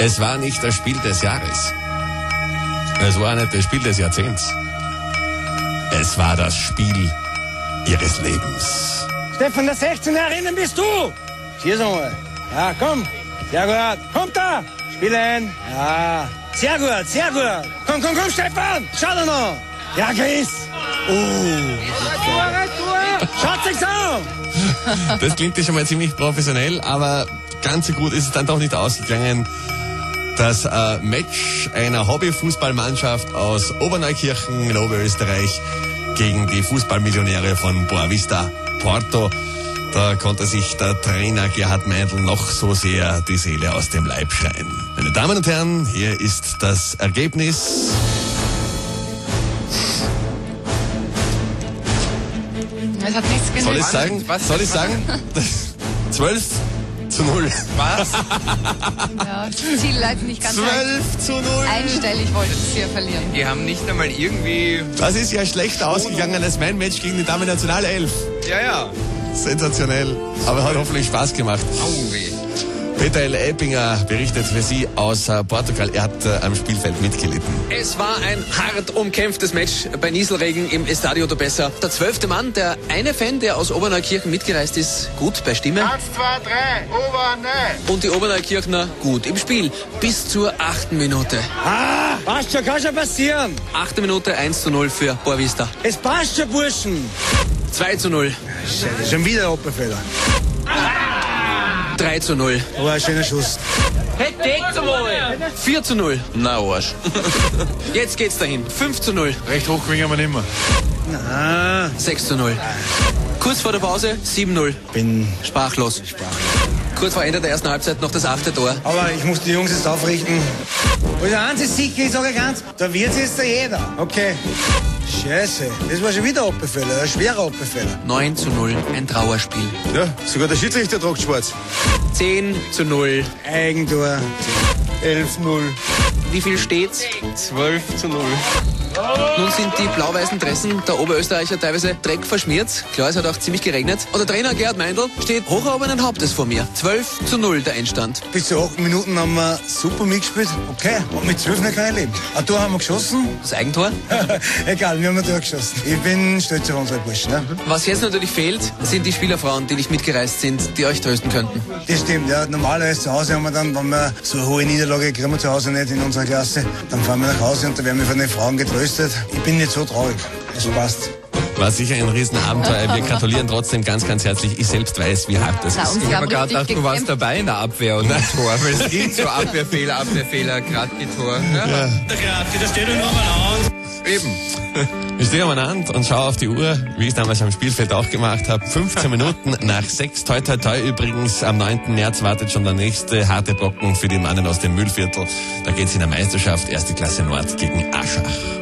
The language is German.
Es war nicht das Spiel des Jahres. Es war nicht das Spiel des Jahrzehnts. Es war das Spiel ihres Lebens. Stefan, der 16-Jährige bist du. Schieß einmal. Ja, komm. Sehr gut. Kommt da. Spiel ein. Ja. Sehr gut, sehr gut. Komm, Stefan. Schau da noch. Ja, Chris. Schaut sich's an. Das klingt ja schon mal ziemlich professionell, aber ganz so gut ist es dann doch nicht ausgegangen. Das Match einer Hobbyfußballmannschaft aus Oberneukirchen in Oberösterreich gegen die Fußballmillionäre von Boavista Porto. Da konnte sich der Trainer Gerhard Meindl noch so sehr die Seele aus dem Leib schreien. Meine Damen und Herren, hier ist das Ergebnis. Es hat nichts genügt. Soll ich sagen? 12:0. Was? Ja, das Ziel leider nicht ganz 12:0. einstellig wollten sie hier verlieren. Die haben nicht einmal irgendwie... Das ist ja schlechter ausgegangen als mein Match gegen die Damen-Nationalelf. Ja. Sensationell. Aber hat hoffentlich Spaß gemacht. Au weh. Peter L. Eppinger berichtet für Sie aus Portugal. Er hat am Spielfeld mitgelitten. Es war ein hart umkämpftes Match bei Nieselregen im Estadio do Bessa. Der 12. Mann, der eine Fan, der aus Oberneukirchen mitgereist ist, gut bei Stimme. 1, 2, 3, Oberneu. Und die Oberneukirchner gut im Spiel. Bis zur 8. Minute. Passt schon, kann schon passieren. 8. Minute 1:0 für Boavista. Es passt schon, Burschen. 2:0. Schon wieder ein Oppenfehler. 3:0. Aber ein schöner Schuss. 4:0. Na, Arsch. Jetzt geht's dahin. 5:0. Recht hoch kriegen wir nicht mehr. 6:0. Kurz vor der Pause 7:0. Bin Sprachlos. Kurz vor Ende der ersten Halbzeit noch das 8. Tor. Aber ich muss die Jungs jetzt aufrichten. Also eins ist sicher, ich sage ganz, da wird's jetzt da jeder. Okay. Scheiße, das war schon wieder ein Oppenfehler, ein schwerer Oppenfehler. 9:0. Ein Trauerspiel. Ja, sogar der Schiedsrichter tragt schwarz. 10:0. Eigentor. 11:0. Wie viel steht's? 12:0. Nun sind die blau-weißen Dressen der Oberösterreicher teilweise dreckverschmiert. Klar, es hat auch ziemlich geregnet. Und der Trainer Gerhard Meindl steht hoch erhobenen Hauptes vor mir. 12:0 der Endstand. Bis zu 8 Minuten haben wir super mitgespielt. Okay, und mit 12 nicht kann ich leben. Ein Tor haben wir geschossen. Das Eigentor. Egal, wir haben ein Tor geschossen. Ich bin stolz auf unsere Burschen. Ne? Was jetzt natürlich fehlt, sind die Spielerfrauen, die nicht mitgereist sind, die euch trösten könnten. Das stimmt, ja. Normalerweise zu Hause haben wir dann, wenn wir so eine hohe Niederlage kriegen wir zu Hause nicht in unserer Klasse, dann fahren wir nach Hause und da werden wir von den Frauen getröstet. Ich bin nicht so traurig. Es passt. War sicher ein Riesenabenteuer. Wir gratulieren trotzdem ganz, ganz herzlich. Ich selbst weiß, wie hart das ist. Ich habe gerade gedacht, du warst dabei in der Abwehr und im Tor. Weil es ging so Abwehrfehler, Gradki-Tor. Ja. Der Gradki, der steht nur umeinander. Eben. Ich stehe umeinander und schaue auf die Uhr, wie ich es damals am Spielfeld auch gemacht habe. 15 Minuten nach 6. Toi, toi, toi. Übrigens, am 9. März wartet schon der nächste harte Brocken für die Mannen aus dem Mühlviertel. Da geht's in der Meisterschaft 1. Klasse Nord gegen Aschach.